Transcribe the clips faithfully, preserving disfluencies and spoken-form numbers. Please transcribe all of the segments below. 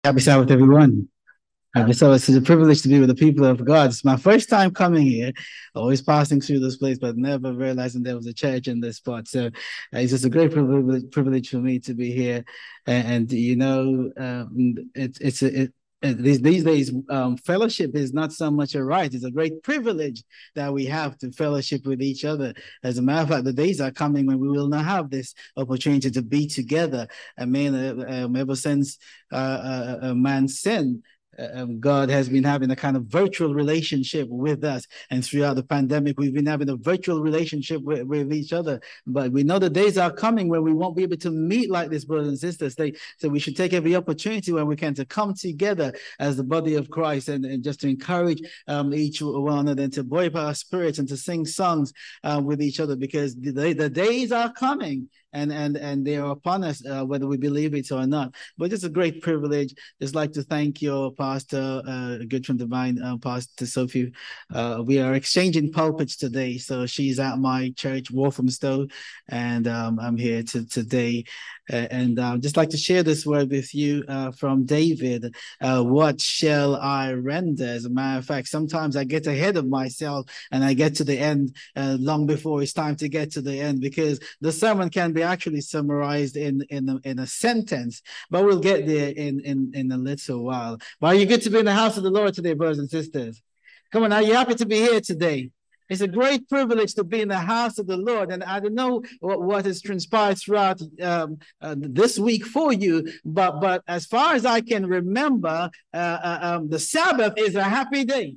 Happy Sabbath, everyone. Happy Sabbath. It's a privilege to be with the people of God. It's my first time coming here, always passing through this place, but never realizing there was a church in this spot. So uh, it's just a great privilege, privilege for me to be here. And, and you know, um, it, it's a, it, these, these days, um, fellowship is not so much a right. It's a great privilege that we have to fellowship with each other. As a matter of fact, the days are coming when we will not have this opportunity to be together. I mean, uh, um, ever since uh, uh, uh, man sinned, um, God has been having a kind of virtual relationship with us. And throughout the pandemic, we've been having a virtual relationship with, with each other. But we know the days are coming when we won't be able to meet like this, brothers and sisters. They, so we should take every opportunity when we can to come together as the body of Christ and, and just to encourage um, each one another and to buoy up our spirits and to sing songs uh, with each other, because the, the days are coming. And and and they are upon us, uh, whether we believe it or not. But it's a great privilege. Just like to thank your pastor, uh, good friend of mine, uh, Pastor Sophie. Uh, we are exchanging pulpits today. So she's at my church, Walthamstow, and um, I'm here to, today. Uh, and I'd uh, just like to share this word with you uh, from David. Uh, what shall I render? As a matter of fact, sometimes I get ahead of myself and I get to the end uh, long before it's time to get to the end, because the sermon can be actually summarized in in a, in a sentence, but we'll get there in in in a little while. But are you good to be in the house of the Lord today, brothers and sisters? Come on, are you happy to be here today? It's a great privilege to be in the house of the Lord. And I don't know what, what has transpired throughout um, uh, this week for you, but but as far as I can remember, uh, uh, um, the Sabbath is a happy day.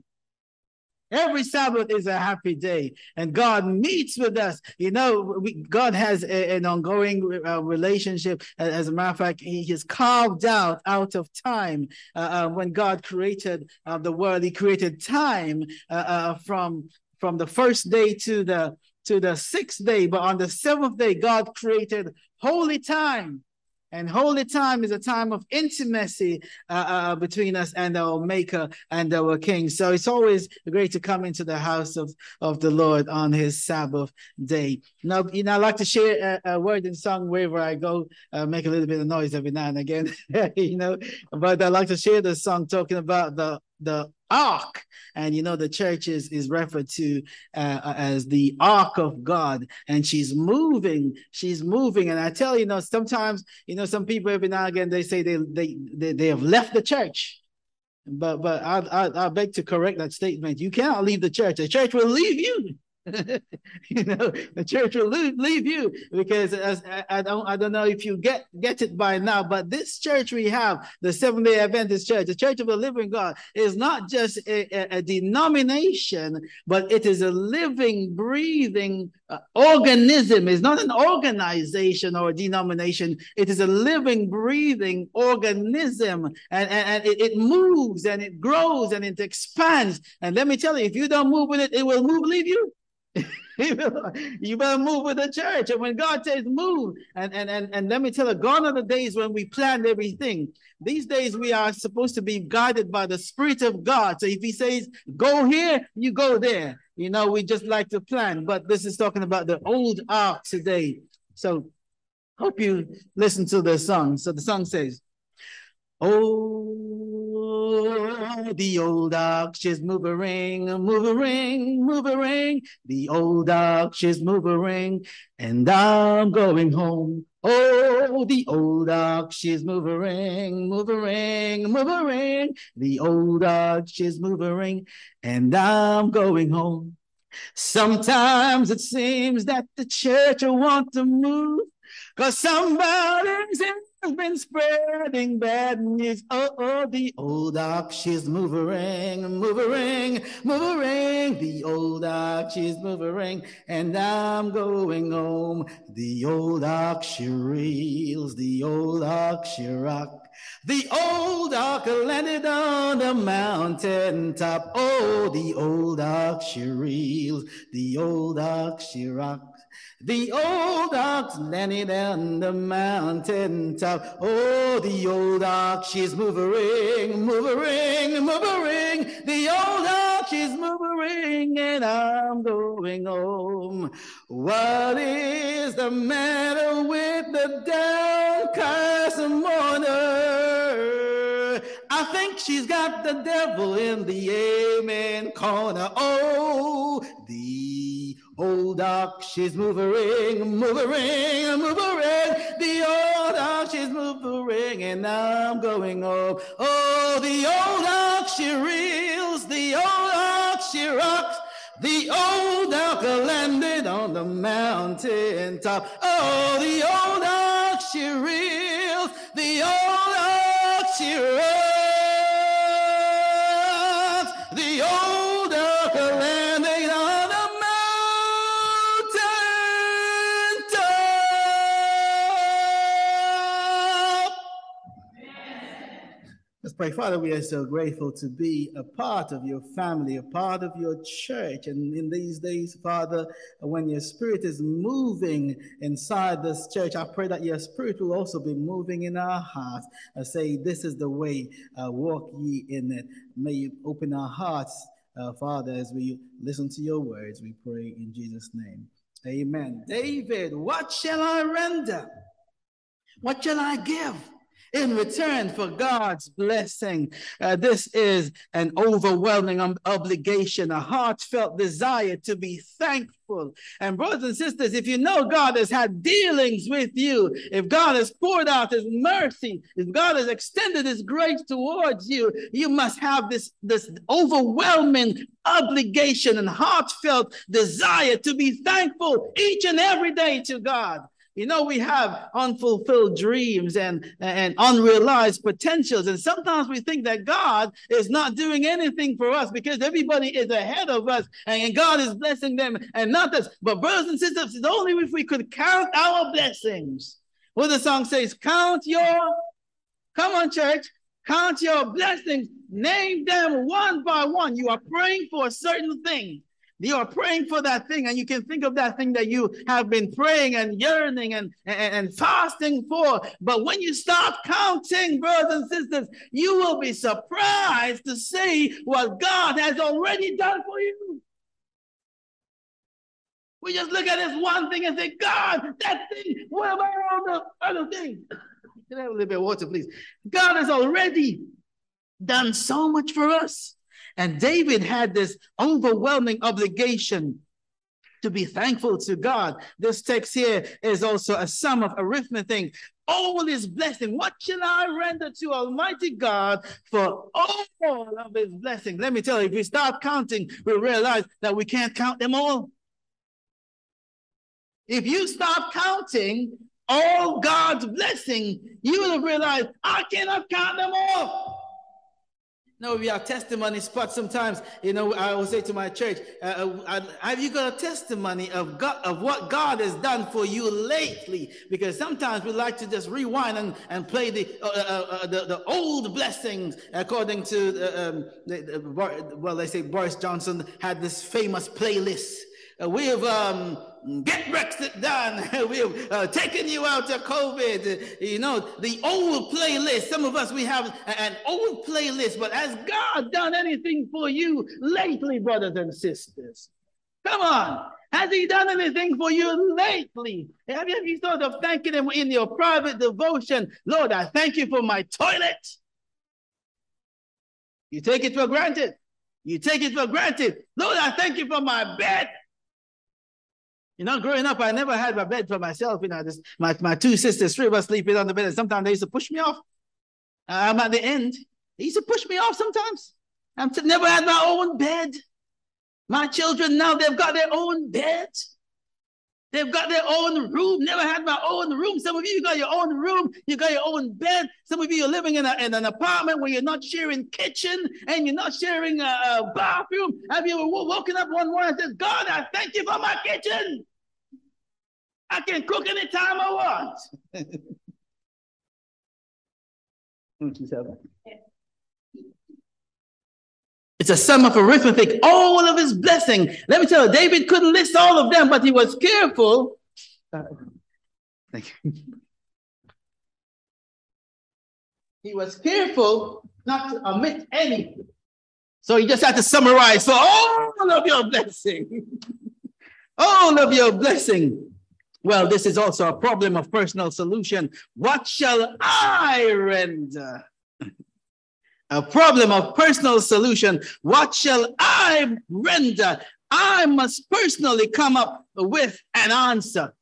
Every Sabbath is a happy day, and God meets with us. You know, we, God has a, an ongoing uh, relationship. As a matter of fact, He has carved out out of time. Uh, uh, when God created uh, the world, He created time uh, uh, from from the first day to the to the sixth day. But on the seventh day, God created holy time. And holy time is a time of intimacy uh, uh, between us and our Maker and our King. So it's always great to come into the house of, of the Lord on His Sabbath day. Now, you know, I like to share a, a word in song wherever I go, uh, make a little bit of noise every now and again, you know. But I like to share the song talking about the the ark, and you know the church is is referred to uh, as the ark of God, and she's moving she's moving and I tell you, you know sometimes, you know some people every now and again they say they they they, they have left the church, but but I, I I beg to correct that statement. You cannot leave the church. The church will leave you. You know, the church will leave, leave you, because as I, I don't I don't know if you get get it by now, but this church we have, the Seventh-day Adventist Church, the Church of the Living God, is not just a, a, a denomination, but it is a living, breathing uh, organism. It's not an organization or a denomination. It is a living, breathing organism, and, and, and it, it moves and it grows and it expands. And let me tell you, if you don't move with it, it will move, leave you. You better move with the church. And when God says move, and, and, and, and let me tell you, gone are the days when we planned everything. These days we are supposed to be guided by the Spirit of God. So if He says, go here, you go there. You know, we just like to plan. But this is talking about the old ark today. So hope you listen to the song. So the song says, oh, the old ark, she's moving, moving, moving. The old ark, she's moving, and I'm going home. Oh, the old ark, she's moving, moving, moving. The old ark, she's moving, and I'm going home. Sometimes it seems that the church will want to move, cause somebody's in has been spreading bad news. Oh, oh, the old ark, she's moving, moving, moving. The old ark, she's moving, and I'm going home. The old ark, she reels. The old ark, she rocks. The old ark landed on the mountain top. Oh, the old ark, she reels. The old ark, she rocks. The old ark landed on the mountain top. Oh, the old ark, she's moving, moving, moving. The old ark, she's moving, and I'm going home. What is the matter with the downcast mourner? I think she's got the devil in the amen corner. Oh, the old dog, she's moving, moving, moving. The old dog, she's moving, and I'm going home. Oh, the old dog, she reels, the old dog, she rocks. The old dog landed on the mountain top. Oh, the old dog, she reels, the old dog, she rocks. The old dog landed on the mountain top. Let's pray. Father, we are so grateful to be a part of your family, a part of your church. And in these days, Father, when your spirit is moving inside this church, I pray that your spirit will also be moving in our hearts. I say, this is the way, uh, walk ye in it. May you open our hearts, uh, Father, as we listen to your words. We pray in Jesus' name. Amen. David, what shall I render? What shall I give in return for God's blessing? Uh, this is an overwhelming um, obligation, a heartfelt desire to be thankful. And brothers and sisters, if you know God has had dealings with you, if God has poured out his mercy, if God has extended his grace towards you, you must have this, this overwhelming obligation and heartfelt desire to be thankful each and every day to God. You know, we have unfulfilled dreams and, and unrealized potentials. And sometimes we think that God is not doing anything for us because everybody is ahead of us and God is blessing them and not us. But brothers and sisters, it's only if we could count our blessings. What the song says, count your, come on church, count your blessings, name them one by one. You are praying for a certain thing. You are praying for that thing, and you can think of that thing that you have been praying and yearning and, and, and fasting for. But when you start counting, brothers and sisters, you will be surprised to see what God has already done for you. We just look at this one thing and say, God, that thing, what about all the other things? Can I have a little bit of water, please? God has already done so much for us. And David had this overwhelming obligation to be thankful to God. This text here is also a sum of arithmetic. All his blessing. What shall I render to Almighty God for all of his blessings? Let me tell you, if we start counting, we realize that we can't count them all. If you start counting all God's blessing, you will realize, I cannot count them all. No, we have testimony spots sometimes. You know, I will say to my church, uh, uh, have you got a testimony of God, of what God has done for you lately? Because sometimes we like to just rewind and, and play the, uh, uh, uh, the the old blessings according to, uh, um, the, the, well, they say Boris Johnson had this famous playlist. Uh, we have um, get Brexit done. We have uh, taken you out of COVID. Uh, you know, the old playlist. Some of us, we have an old playlist, but has God done anything for you lately, brothers and sisters? Come on. Has he done anything for you lately? Have you, have you thought of thanking him in your private devotion? Lord, I thank you for my toilet. You take it for granted. You take it for granted. Lord, I thank you for my bed. You know, growing up, I never had my bed for myself. You know, just my, my two sisters, three of us sleeping on the bed, and sometimes they used to push me off. I'm at the end. They used to push me off sometimes. I've never had my own bed. My children now, they've got their own bed. They've got their own room. Never had my own room. Some of you, you got your own room. You got your own bed. Some of you are living in, a, in an apartment where you're not sharing kitchen and you're not sharing a, a bathroom. Have you woken up one morning and said, God, I thank you for my kitchen. I can cook anytime I want. It's a sum of arithmetic, all of his blessing. Let me tell you, David couldn't list all of them, but he was careful. Uh, thank you. He was careful not to omit any. So he just had to summarize for all of your blessing. All of your blessing. Well, this is also a problem of personal solution. What shall I render? A problem of personal solution. What shall I render? I must personally come up with an answer.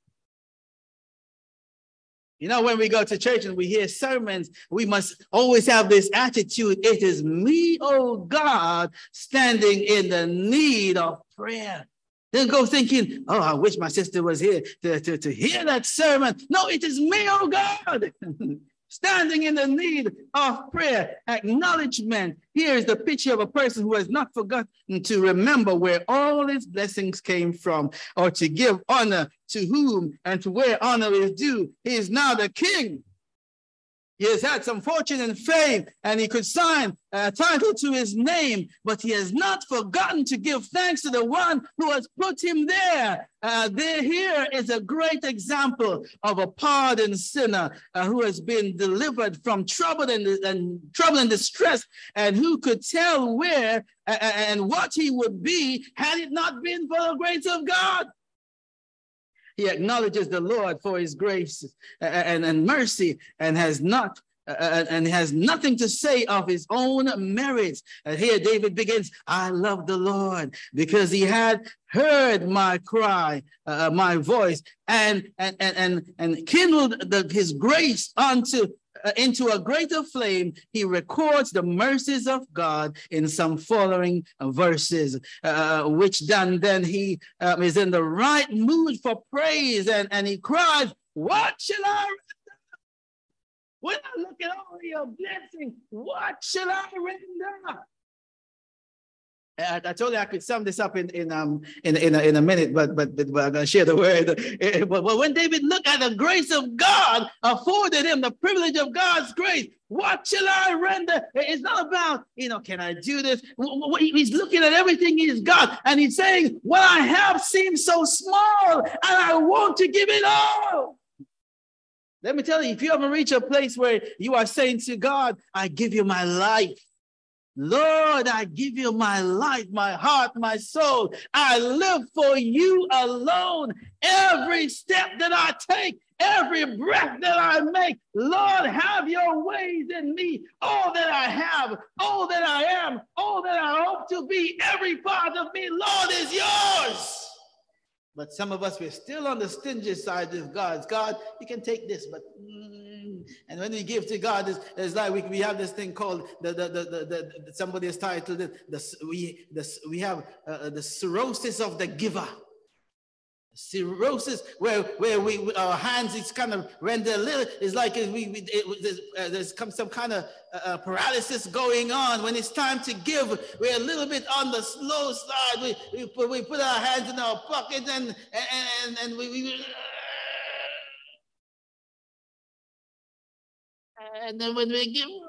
You know, when we go to church and we hear sermons, we must always have this attitude. It is me, oh God, standing in the need of prayer. Then go thinking, oh, I wish my sister was here to, to, to hear that sermon. No, it is me, oh God, standing in the need of prayer. Acknowledgement. Here is the picture of a person who has not forgotten to remember where all his blessings came from, or to give honor to whom and to where honor is due. He is now the king. He has had some fortune and fame, and he could sign a title to his name, but he has not forgotten to give thanks to the one who has put him there. Uh, there here is a great example of a pardoned sinner uh, who has been delivered from trouble and, and trouble and distress, and who could tell where uh, and what he would be had it not been for the grace of God. He acknowledges the Lord for his grace and, and mercy, and has not uh, and has nothing to say of his own merits. And here David begins, I love the Lord because he had heard my cry, uh, my voice, and and and and, and kindled the, his grace unto Uh, into a greater flame. He records the mercies of God in some following uh, verses, uh, which done, then he um, is in the right mood for praise, and, and he cries, what shall I render? When I look at all your blessings, what shall I render? I, I told you I could sum this up in in um in in a, in a minute, but but, but I'm gonna share the word. But, but when David looked at the grace of God afforded him, the privilege of God's grace, what shall I render? It's not about, you know, can I do this? He's looking at everything he's got, and he's saying, what I have seems so small, and I want to give it all. Let me tell you, if you ever reach a place where you are saying to God, I give you my life. Lord, I give you my life, my heart, my soul. I live for you alone. Every step that I take, every breath that I make, Lord, have your ways in me. All that I have, all that I am, all that I hope to be, every part of me, Lord, is yours. But some of us, we're still on the stingy side of God. God, you can take this, but mm, and when we give to God, it's, it's like we, we have this thing called the the the, the, the somebody has titled it the we the we have uh, the cirrhosis of the giver. Cirrhosis, where where we our hands, it's kind of render a little. It's like we, we it, there's, uh, there's come some kind of uh, paralysis going on. When it's time to give, we're a little bit on the slow side. We we put, we put our hands in our pockets, and and and, and we, we and then when we give.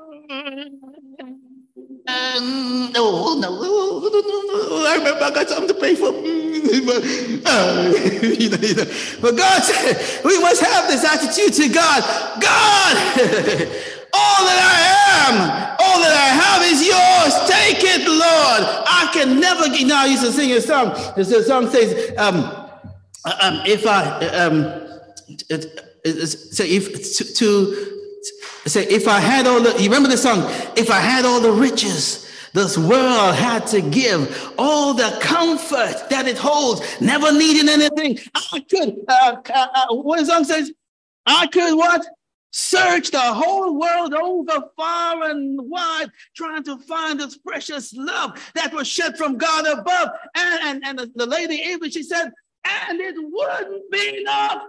Um, oh, no, no, I remember I got something to pay for. But, uh, you know, you know. But God said, we must have this attitude to God. God, all that I am, all that I have is yours. Take it, Lord. I can never get. Now, I used to sing a song. The song says, um, um, if I, um, it, it, so if to, to Say, if I had all the, you remember the song? If I had all the riches this world had to give, all the comfort that it holds, never needing anything, I could, uh, uh, what the song says? I could what? Search the whole world over far and wide, trying to find this precious love that was shed from God above. And, and, and the, the lady Ava, she said, and it wouldn't be enough.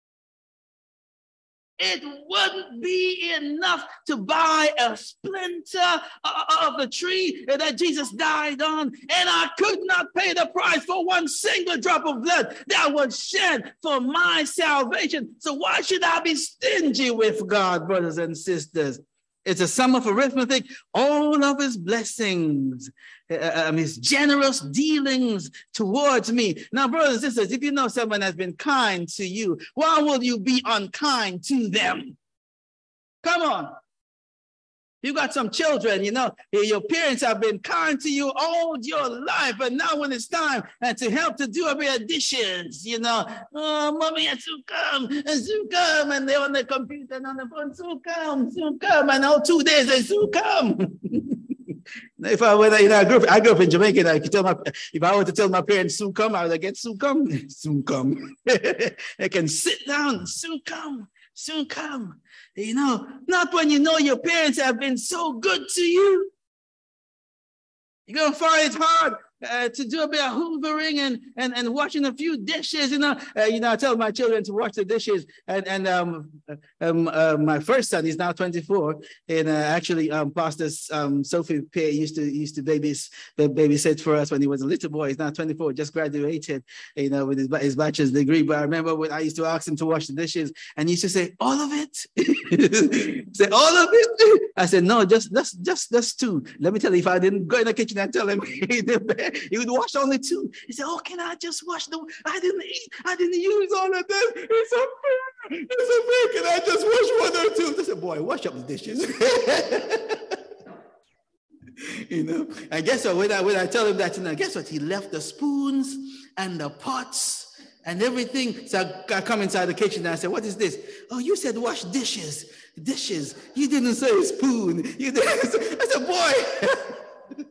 It wouldn't be enough to buy a splinter of the tree that Jesus died on. And I could not pay the price for one single drop of blood that was shed for my salvation. So why should I be stingy with God, brothers and sisters? It's a sum of arithmetic, all of his blessings, um, his generous dealings towards me. Now, brothers and sisters, if you know someone has been kind to you, why will you be unkind to them? Come on. You got some children, you know, your parents have been kind to you all your life, but now when it's time and to help to do a bit of dishes, you know, oh, mommy, I soon come, I soon come, and they're on the computer and on the phone, soon come, soon come, and all two days they soon come. If I were, you know, I grew up, I grew up in Jamaica, I could tell my, if I were to tell my parents soon come, I would get soon come, soon come. They can sit down, soon come. Soon come, you know, not when you know your parents have been so good to you. You're going to find it hard uh, to do a bit of hoovering and, and, and washing a few dishes, you know. Uh, you know, I tell my children to wash the dishes. And, and um, um, uh, my first son is now twenty-four. And uh, actually, um, Pastor um, Sophie Pay used to used to babys, babysit for us when he was a little boy. He's now twenty-four, just graduated, you know, with his, his bachelor's degree. But I remember when I used to ask him to wash the dishes, and he used to say, all of it? Say, all of it? I said, no, just, just, just, just two. Let me tell you, if I didn't go in the kitchen and tell him, he would wash only two. He said, oh, can I just wash them? I didn't eat. I didn't use all of them. It's unfair. It's unfair. Can I just wash one or two? I said, boy, wash up the dishes. You know, and guess what? When I, when I tell him that, you know, guess what? He left the spoons and the pots and everything. So I, I come inside the kitchen and I said, what is this? Oh, you said wash dishes. Dishes. You didn't say spoon. You didn't say. I said, boy.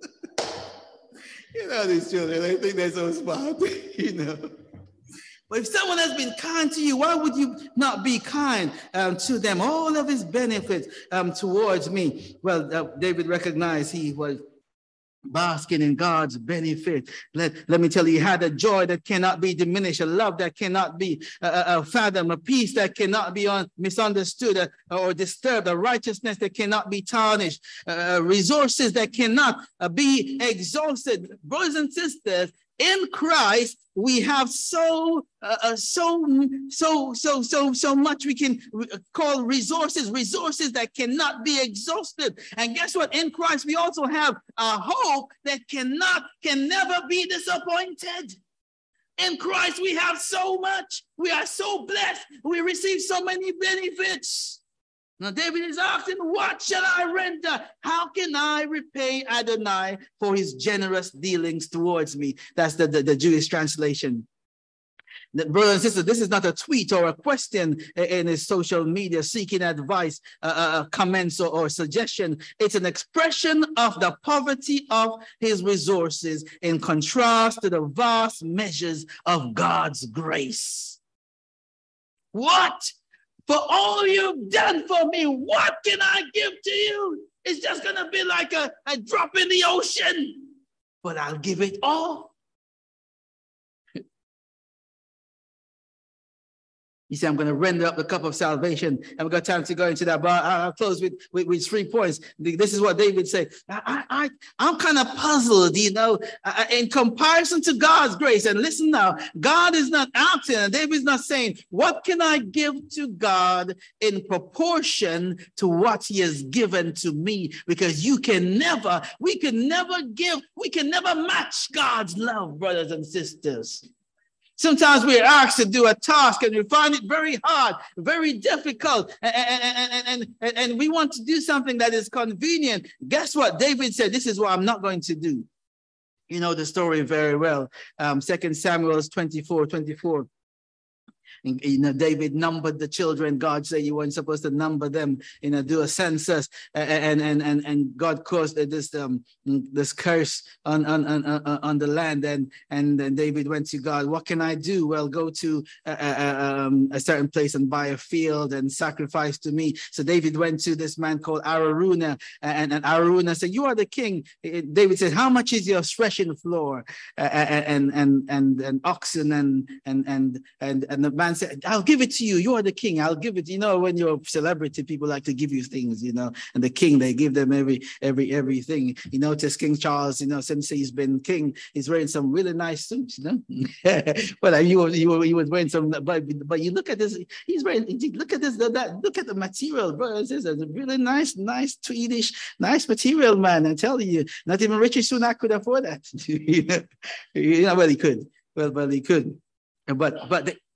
You know, these children, I think they're so smart, you know. But if someone has been kind to you, why would you not be kind um, to them? All of his benefits um, towards me. Well, uh, David recognized he was basking in God's benefit. Let, let me tell you, he had a joy that cannot be diminished, a love that cannot be uh, uh, fathomed, a peace that cannot be un- misunderstood uh, or disturbed, a righteousness that cannot be tarnished, uh, resources that cannot uh, be exhausted. Brothers and sisters, in Christ, we have so, uh, uh, so, so, so, so, so much we can call resources, resources that cannot be exhausted. And guess what? In Christ, we also have a hope that cannot, can never be disappointed. In Christ, we have so much. We are so blessed. We receive so many benefits. Now, David is asking, what shall I render? How can I repay Adonai for his generous dealings towards me? That's the, the, the Jewish translation. Brothers and sisters, this is not a tweet or a question in his social media seeking advice, uh, uh, comments, or, or suggestion. It's an expression of the poverty of his resources in contrast to the vast measures of God's grace. What? For all you've done for me, what can I give to you? It's just going to be like a, a drop in the ocean, but I'll give it all. You say, I'm going to render up the cup of salvation. And we've got time to go into that, but I'll close with, with, with three points. This is what David said. I, I, I'm kind of puzzled, you know, in comparison to God's grace. And listen now, God is not asking, and David's not saying, what can I give to God in proportion to what he has given to me? Because you can never, we can never give, we can never match God's love, brothers and sisters. Sometimes we're asked to do a task and we find it very hard, very difficult, and, and, and, and, and we want to do something that is convenient. Guess what? David said, this is what I'm not going to do. You know the story very well. Um, Second Samuel twenty-four, twenty-four. And, you know, David numbered the children. God said you weren't supposed to number them, you know, do a census. And and and, and God caused this um this curse on on, on, on the land. And, and then David went to God, what can I do? Well, go to a, a, um, a certain place and buy a field and sacrifice to me. So David went to this man called Araunah, and, and Araunah said, you are the king. David said, how much is your threshing floor? Uh, and, and, and, and oxen and, and, and, and, and the man said, I'll give it to you. You are the king. I'll give it. You know, when you're a celebrity, people like to give you things, you know, and the king, they give them every, every, everything. You notice King Charles, you know, since he's been king, he's wearing some really nice suits, you know, but he was, he was, he was wearing some, but, but you look at this, he's wearing, look at this, that, look at the material, bro. This is a really nice, nice Swedish, nice material, man. I'm telling you, not even Richie Sunak could afford that. you know, you know, well, he could. Well, well, he could. But, but, the,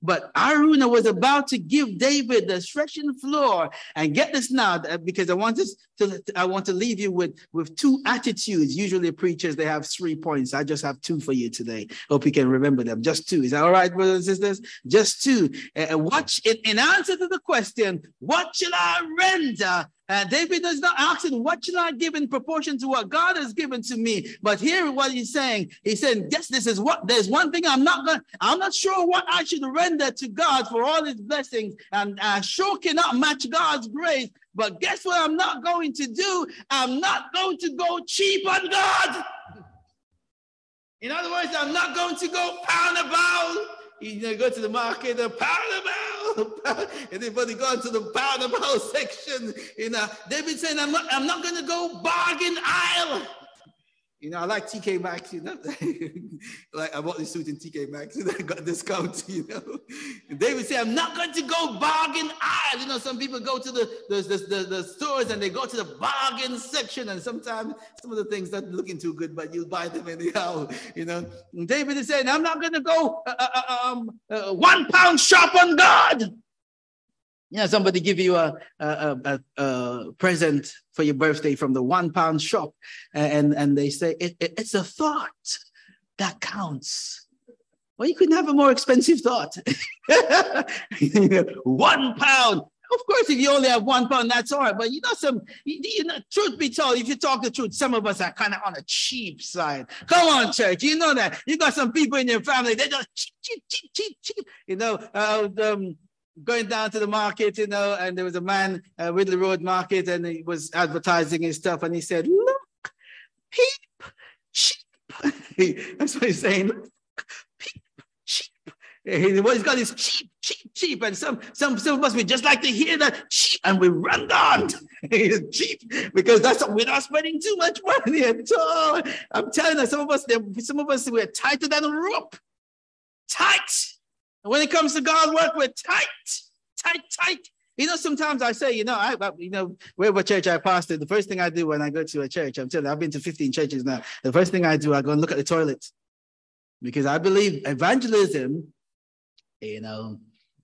But Araunah was about to give David the threshing floor. And get this now, because I want this to, I want to leave you with, with two attitudes. Usually preachers, they have three points. I just have two for you today. Hope you can remember them. Just two. Is that all right, brothers and sisters? Just two. Uh, watch it in answer to the question, what shall I render? And David is not asking, what shall I give in proportion to what God has given to me? But here what he's saying, he said, yes, this is what, there's one thing I'm not going I'm not sure what I should render to God for all his blessings. And I sure cannot match God's grace. But guess what I'm not going to do? I'm not going to go cheap on God. In other words, I'm not going to go pound about. You know, go to the market, a pound about, and everybody go into the pound about section. You know, David saying, I'm not, I'm not going to go bargain aisle. You know, I like T K Maxx, you know. Like I bought this suit in T K Maxx and I got a discount, you know. And David said, I'm not going to go bargain aisle. You know, some people go to the the, the, the, the stores and they go to the bargain section, and sometimes some of the things not looking too good, but you'll buy them anyhow, you know. And David is saying, I'm not going to go uh, uh, um, uh, one pound shop on God. You know, somebody give you a, a, a, a present for your birthday from the one pound shop, and, and they say, it, it, it's a thought that counts. Well, you couldn't have a more expensive thought. One pound. Of course, if you only have one pound, that's all right. But you know, some, you, you know, truth be told, if you talk the truth, some of us are kind of on a cheap side. Come on, church. You know that. You got some people in your family, they just cheap, cheap, cheap, cheap, cheap. You know, uh, um, going down to the market, you know, and there was a man, uh, Ridley Road Market, and he was advertising his stuff, and he said, look, peep, cheap. That's what he's saying. Peep, cheap. He, what he's got is cheap, cheap, cheap. And some, some, some of us, we just like to hear that cheap, and we run down. Cheap, because that's, we're not spending too much money at all. I'm telling you, some of us, some of us, we're tighter than a rope. Tight. And when it comes to God work, we're tight, tight, tight. You know, sometimes I say, you know, I, you know, wherever church I pastor, the first thing I do when I go to a church, I'm telling you, I've been to fifteen churches now. The first thing I do, I go and look at the toilets, because I believe evangelism, you know,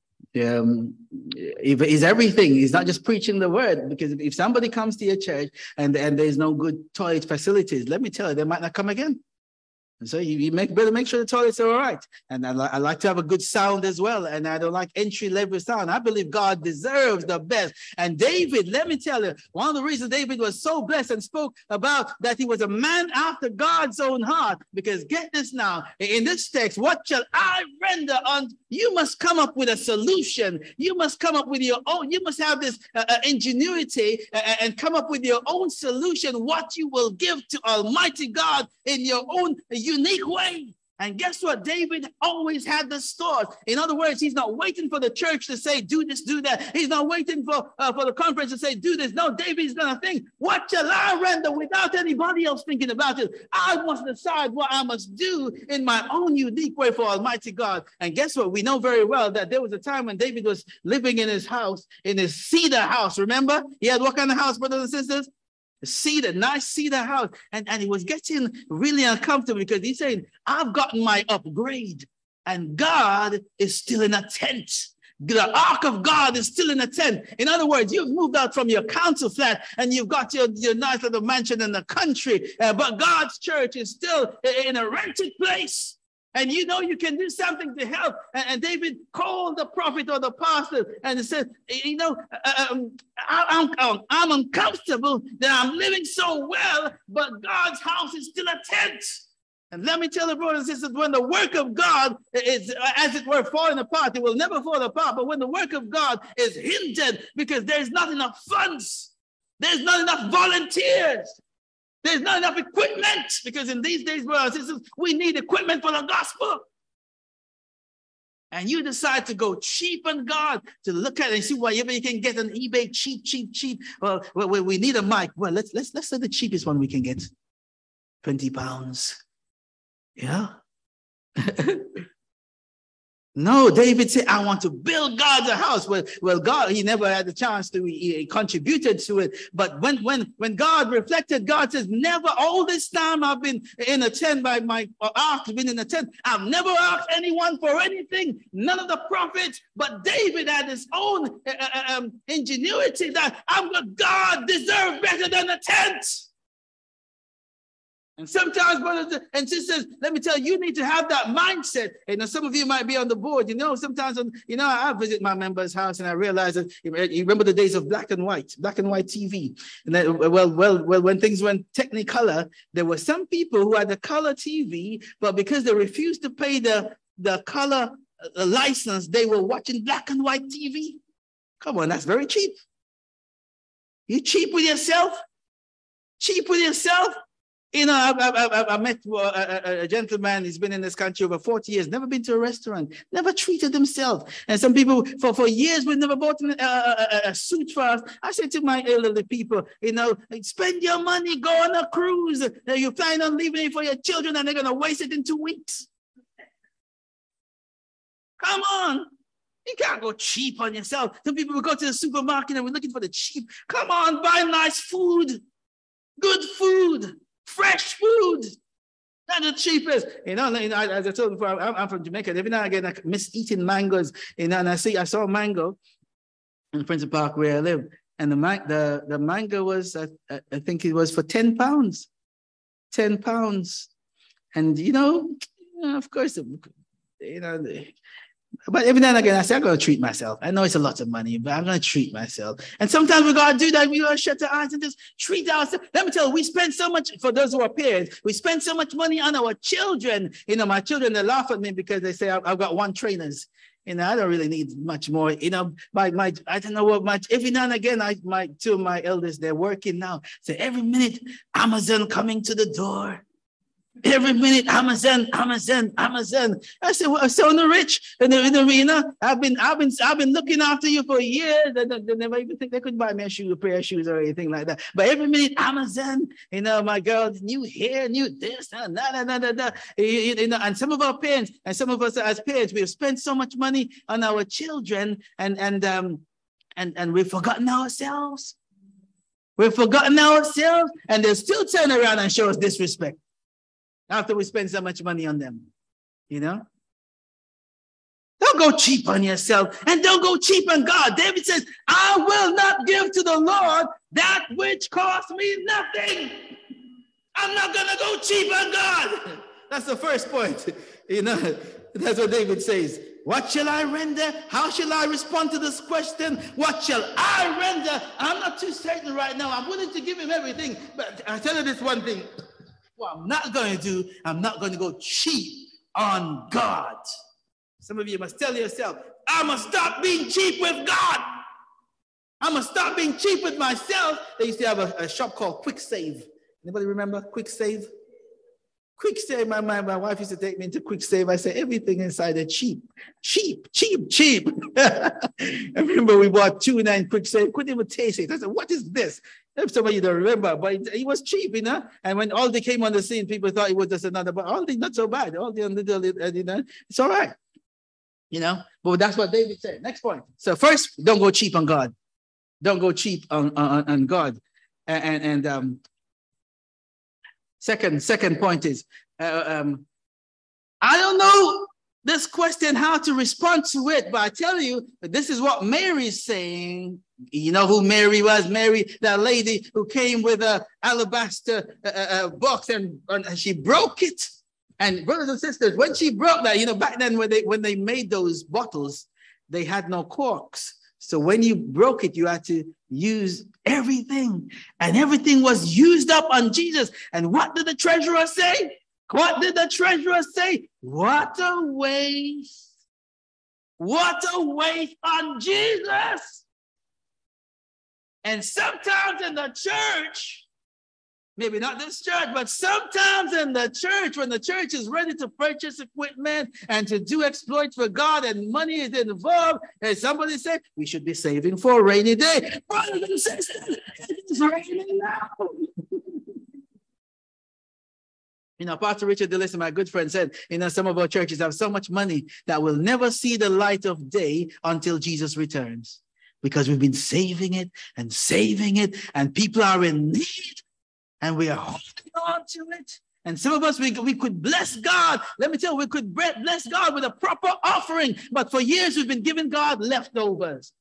um, is everything. It's not just preaching the word, because if somebody comes to your church and, and there's no good toilet facilities, let me tell you, they might not come again. And so you, you make better make sure the toilets are all right. And I, li- I like to have a good sound as well. And I don't like entry-level sound. I believe God deserves the best. And David, let me tell you, one of the reasons David was so blessed and spoke about that he was a man after God's own heart. Because get this now, in this text, what shall I render on? You must come up with a solution. You must come up with your own. You must have this uh, uh, ingenuity uh, and come up with your own solution, what you will give to Almighty God in your own unique way. And guess what? David always had this thought. In other words, he's not waiting for the church to say, do this, do that. He's not waiting for, uh, for the conference to say, do this. No, David's going to think, what shall I render without anybody else thinking about it? I must decide what I must do in my own unique way for Almighty God. And guess what? We know very well that there was a time when David was living in his house, in his cedar house. Remember? He had what kind of house, brothers and sisters? A cedar, nice cedar house. And, and he was getting really uncomfortable because he's saying, I've gotten my upgrade and God is still in a tent. The ark of God is still in a tent. In other words, you've moved out from your council flat and you've got your, your nice little mansion in the country, uh, but God's church is still in a rented place. And you know you can do something to help. And, and David called the prophet or the pastor and said, you know, um, I, I'm, I'm uncomfortable that I'm living so well, but God's house is still a tent. And let me tell the brothers and sisters, when the work of God is, as it were, falling apart, it will never fall apart. But when the work of God is hindered because there's not enough funds, there's not enough volunteers, there's not enough equipment, because in these days, brothers and sisters, we need equipment for the gospel. And you decide to go cheap on God, to look at it and see whatever you can get on eBay, cheap, cheap, cheap. Well, well, we need a mic. Well, let's let's let's say the cheapest one we can get, twenty pounds. Yeah. No, David said, I want to build God a house. Well, well, God, he never had the chance to, he, he contributed to it. But when, when, when God reflected, God says, never, all this time I've been in a tent by my ark, been in a tent. I've never asked anyone for anything. None of the prophets, but David had his own uh, um, ingenuity that I'm God deserves better than a tent. And sometimes, brothers and sisters, let me tell you, you need to have that mindset. You know, some of you might be on the board. You know, sometimes, you know, I visit my member's house and I realize that you remember the days of black and white, black and white T V. And then, well, well, well, when things went Technicolor, there were some people who had the color T V, but because they refused to pay the, the color uh, license, they were watching black and white T V. Come on, that's very cheap. You cheap with yourself? Cheap with yourself? You know, I, I, I, I met a, a, a gentleman, he's been in this country over forty years, never been to a restaurant, never treated himself. And some people, for, for years, we never bought a, a, a suit for us. I said to my elderly people, you know, spend your money, go on a cruise. You plan on leaving it for your children and they're going to waste it in two weeks. Come on. You can't go cheap on yourself. Some people will go to the supermarket and we're looking for the cheap. Come on, buy nice food, good food. Fresh food, not the cheapest. You know, as I told you before, I'm, I'm from Jamaica. Every now and again, I miss eating mangoes. You know, and I see, I saw a mango in Princeton Park where I live, and the the the mango was, I, I think it was for ten pounds, ten pounds, and you know, of course, you know. But every now and again, I say, I'm going to treat myself. I know it's a lot of money, but I'm going to treat myself. And sometimes we got to do that. We got to shut our eyes and just treat ourselves. Let me tell you, we spend so much, for those who are parents, we spend so much money on our children. You know, my children, they laugh at me because they say, I've, I've got one trainers. You know, I don't really need much more. You know, my, my I don't know what much. Every now and again, I, my two of my eldest, they're working now. So every minute, Amazon coming to the door. Every minute, Amazon, Amazon, Amazon. I said, well, so the rich in the, in the arena. I've been, I've been, I've been looking after you for years. They, they never even think they could buy me a shoe, a pair of shoes, or anything like that. But every minute, Amazon. You know, my girl, new hair, new this, and that, and that, and that. You, you know, and some of our parents, and some of us as parents, we have spent so much money on our children, and and um, and and we've forgotten ourselves. We've forgotten ourselves, and they'll still turn around and show us disrespect after we spend so much money on them, you know? Don't go cheap on yourself, and don't go cheap on God. David says, I will not give to the Lord that which costs me nothing. I'm not going to go cheap on God. That's the first point. You know, that's what David says. What shall I render? How shall I respond to this question? What shall I render? I'm not too certain right now. I'm willing to give him everything. But I tell you this one thing. What I'm not going to do, I'm not going to go cheap on God. Some of you must tell yourself, I must stop being cheap with God. I must stop being cheap with myself. They used to have a, a shop called Quick Save. Anybody remember Quick Save? Quick Save, my, my, my wife used to take me into Quick Save. I said, everything inside are cheap. Cheap, cheap, cheap. I remember we bought tuna in Quick Save. Couldn't even taste it. I said, what is this? If somebody don't remember, but it, it was cheap, you know. And when Aldi came on the scene, people thought it was just another, but Aldi not so bad. Aldi, little, you know, it's all right, you know. But that's what David said. Next point. So first, don't go cheap on God. Don't go cheap on on, on God. And and, and um, second second point is, uh, um, I don't know this question how to respond to it, but I tell you, this is what Mary's saying. You know who Mary was? Mary, that lady who came with a alabaster uh, uh, box and, and she broke it. And brothers and sisters, when she broke that, you know, back then when they when they made those bottles, they had no corks. So when you broke it, you had to use everything, and everything was used up on Jesus. And what did the treasurer say? What did the treasurer say? What a waste! What a waste on Jesus! And sometimes in the church, maybe not this church, but sometimes in the church, when the church is ready to purchase equipment and to do exploits for God and money is involved, and somebody said, we should be saving for a rainy day. Brothers and sisters, it's raining now. You know, Pastor Richard DeLissa, my good friend, said, you know, some of our churches have so much money that will never see the light of day until Jesus returns, because we've been saving it and saving it, and people are in need, and we are holding on to it. And some of us, we, we could bless God. Let me tell you, we could bless God with a proper offering, but for years we've been giving God leftovers.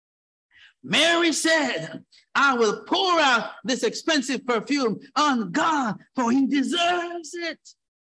Mary said, I will pour out this expensive perfume on God, for he deserves it.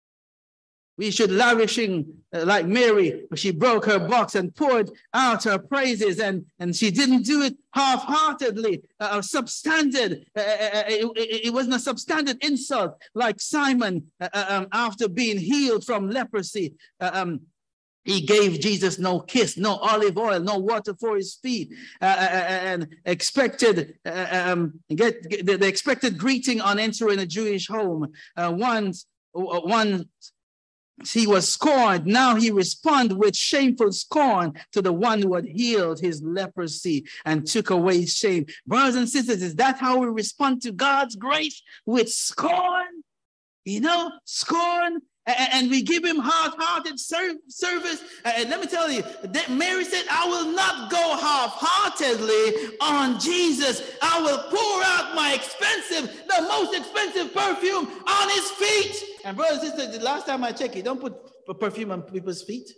We should lavishing uh, like Mary, she broke her box and poured out her praises, and, and she didn't do it half-heartedly uh, or substandard. Uh, uh, it, it wasn't a substandard insult like Simon uh, um, after being healed from leprosy. Uh, um, He gave Jesus no kiss, no olive oil, no water for his feet, uh, and expected uh, um, get, get the expected greeting on entering a Jewish home. Uh, once, once he was scorned, now he responded with shameful scorn to the one who had healed his leprosy and took away shame. Brothers and sisters, is that how we respond to God's grace? With scorn? You know, scorn. And we give him half-hearted service. And let me tell you, that Mary said, I will not go half-heartedly on Jesus. I will pour out my expensive, the most expensive perfume on his feet. And brothers and sisters, the last time I checked, you don't put perfume on people's feet.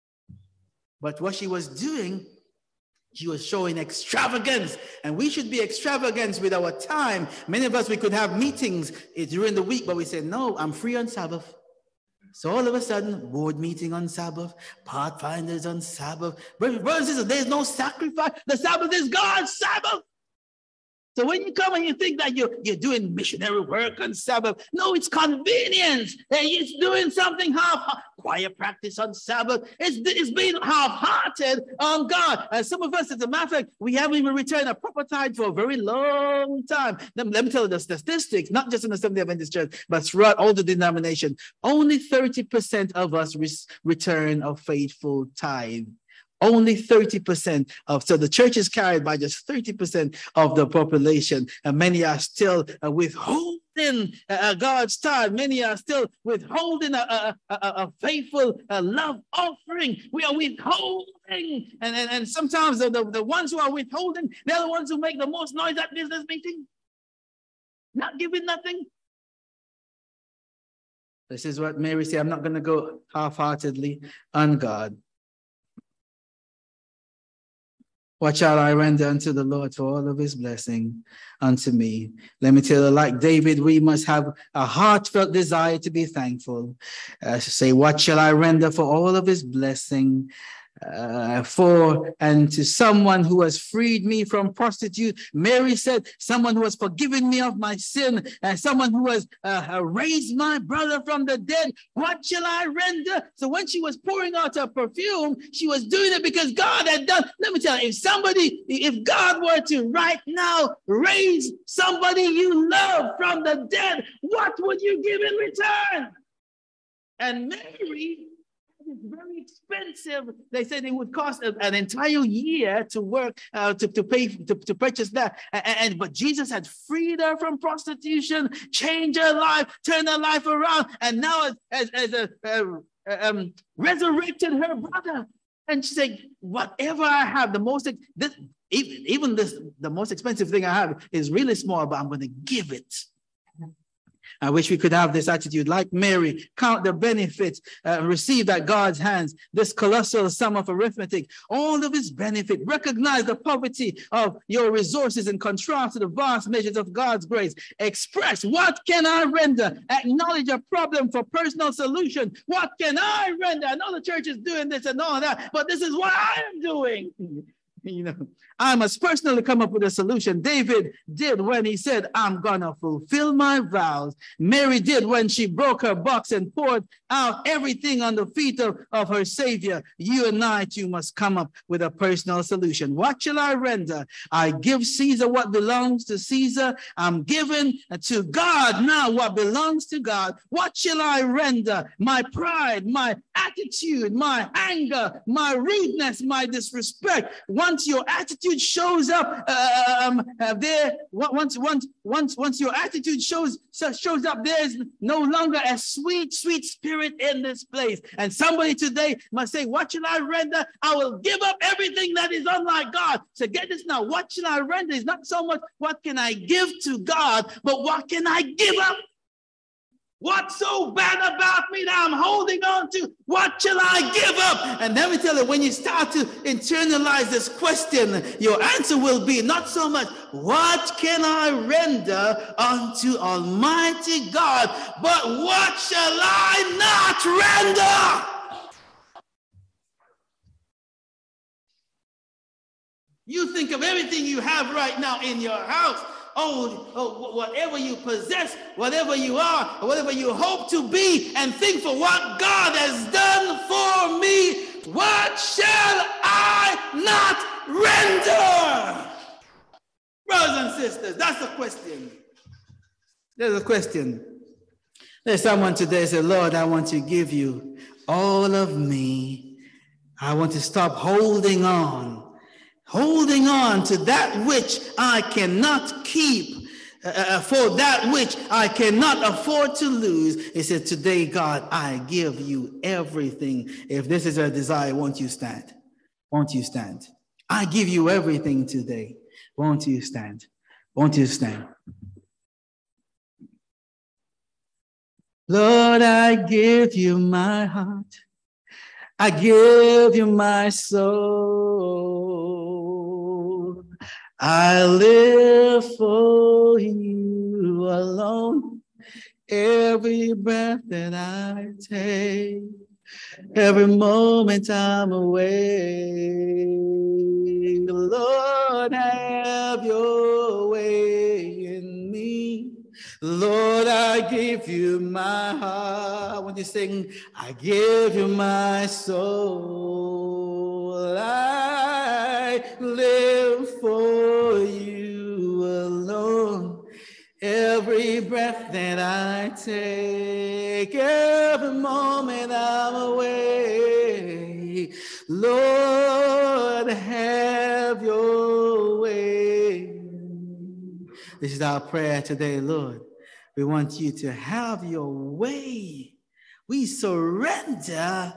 But what she was doing, she was showing extravagance, and we should be extravagant with our time. Many of us, we could have meetings during the week, but we say, no, I'm free on Sabbath. So all of a sudden, board meeting on Sabbath, pathfinders on Sabbath. Brothers and sisters, there's no sacrifice. The Sabbath is God's Sabbath. So when you come and you think that you're, you're doing missionary work on Sabbath, no, it's convenience. It's doing something half, choir practice on Sabbath. It's, it's being half-hearted on God. And some of us, as a matter of fact, we haven't even returned a proper tithe for a very long time. Let, let me tell you the statistics, not just in the Seventh-day Adventist Church, but throughout all the denominations. Only thirty percent of us re return a faithful tithe. Only thirty percent of, so the church is carried by just thirty percent of the population, and many are still uh, withholding uh, God's tithe. Many are still withholding a, a, a, a faithful uh, love offering. We are withholding, and, and, and sometimes the, the, the ones who are withholding, they're the ones who make the most noise at business meeting, not giving nothing. This is what Mary said, I'm not going to go half-heartedly on God. What shall I render unto the Lord for all of his blessing unto me? Let me tell you, like David, we must have a heartfelt desire to be thankful. Uh, say, what shall I render for all of his blessing? Uh, for and to someone who has freed me from prostitute. Mary said, someone who has forgiven me of my sin, and someone who has uh, raised my brother from the dead. What shall I render? So when she was pouring out her perfume, she was doing it because God had done. Let me tell you, if somebody, if God were to right now raise somebody you love from the dead, what would you give in return? And Mary, it's very expensive. They said it would cost an entire year to work, uh, to, to pay, to, to purchase that. And, and but Jesus had freed her from prostitution, changed her life, turned her life around, and now as, as a, uh, um, resurrected her brother. And she said, whatever I have, the most, this, even, even this, the most expensive thing I have is really small, but I'm going to give it. I wish we could have this attitude like Mary, count the benefits uh, received at God's hands, this colossal sum of arithmetic, all of its benefit. Recognize the poverty of your resources in contrast to the vast measures of God's grace. Express, what can I render? Acknowledge a problem for personal solution. What can I render? I know the church is doing this and all that, but this is what I am doing. You know, I must personally come up with a solution. David did when he said, I'm going to fulfill my vows. Mary did when she broke her box and poured out everything on the feet of, of her Savior. You and I too must come up with a personal solution. What shall I render? I give Caesar what belongs to Caesar. I'm giving to God now what belongs to God. What shall I render? My pride, my attitude, my anger, my rudeness, my disrespect. One once your attitude shows up uh, um, uh, there, once, once, once, once your attitude shows, shows up, there's no longer a sweet, sweet spirit in this place. And somebody today must say, what shall I render? I will give up everything that is unlike God. So get this now, what shall I render is not so much what can I give to God, but what can I give up? What's so bad about me that I'm holding on to? What shall I give up? And let me tell you, when you start to internalize this question, your answer will be not so much, what can I render unto Almighty God, but what shall I not render? You think of everything you have right now in your house. Oh, oh, whatever you possess, whatever you are, whatever you hope to be, and think for what God has done for me, what shall I not render? Brothers and sisters, that's the question. There's a question. There's someone today say, Lord, I want to give you all of me. I want to stop holding on. Holding on to that which I cannot keep, uh, for that which I cannot afford to lose. He said, today, God, I give you everything. If this is a desire, won't you stand? Won't you stand? I give you everything today. Won't you stand? Won't you stand? Lord, I give you my heart. I give you my soul. I live for you alone. Every breath that I take, every moment I'm away. Lord, have your way in me. Lord, I give you my heart. When you sing, I give you my soul. I live for you alone. Every breath that I take, every moment I'm away. Lord, have your way. This is our prayer today, Lord. We want you to have your way. We surrender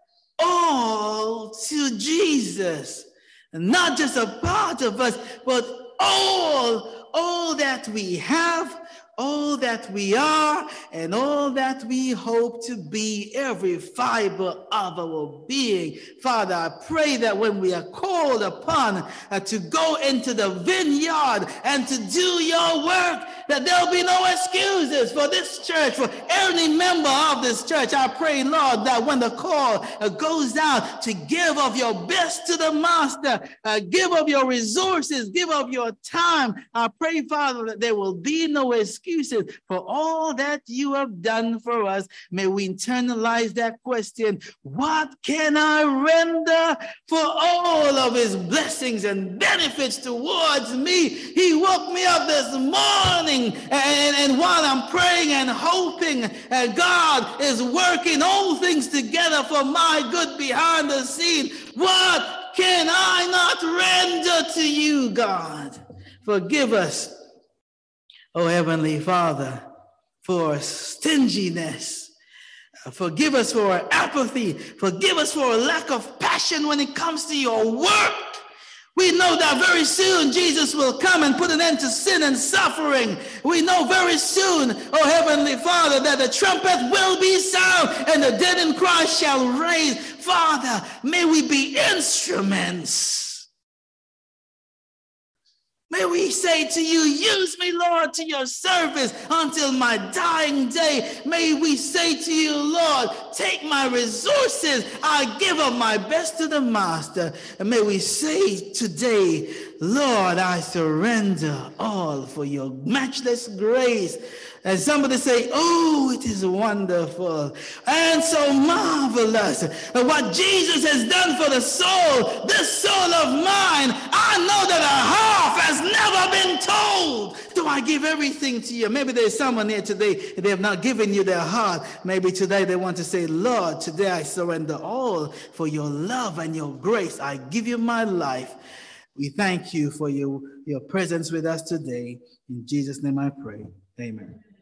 all to Jesus. And not just a part of us, but all, all that we have, all that we are, and all that we hope to be, every fiber of our being. Father, I pray that when we are called upon uh, to go into the vineyard and to do your work, that there'll be no excuses for this church, for any member of this church. I pray, Lord, that when the call uh, goes out to give of your best to the master, uh, give of your resources, give of your time, I pray, Father, that there will be no excuses for all that you have done for us. May we internalize that question, what can I render for all of his blessings and benefits towards me? He woke me up this morning, and, and while I'm praying and hoping, uh, God is working all things together for my good behind the scene. What can I not render to you, God? Forgive us, oh Heavenly Father, for stinginess. Forgive us for our apathy. Forgive us for a lack of passion when it comes to your work. We know that very soon Jesus will come and put an end to sin and suffering. We know very soon, oh Heavenly Father, that the trumpet will be sound and the dead in Christ shall raise. Father, may we be instruments. May we say to you, use me, Lord, to your service until my dying day. May we say to you, Lord, take my resources. I give up my best to the master. And may we say today, Lord, I surrender all for your matchless grace. And somebody say, oh, it is wonderful and so marvelous what Jesus has done for the soul, this soul of mine. I know that a half has never been told. Do I give everything to you? Maybe there's someone here today, they have not given you their heart. Maybe today they want to say, Lord, today I surrender all for your love and your grace. I give you my life. We thank you for your, your presence with us today. In Jesus' name I pray. Amen.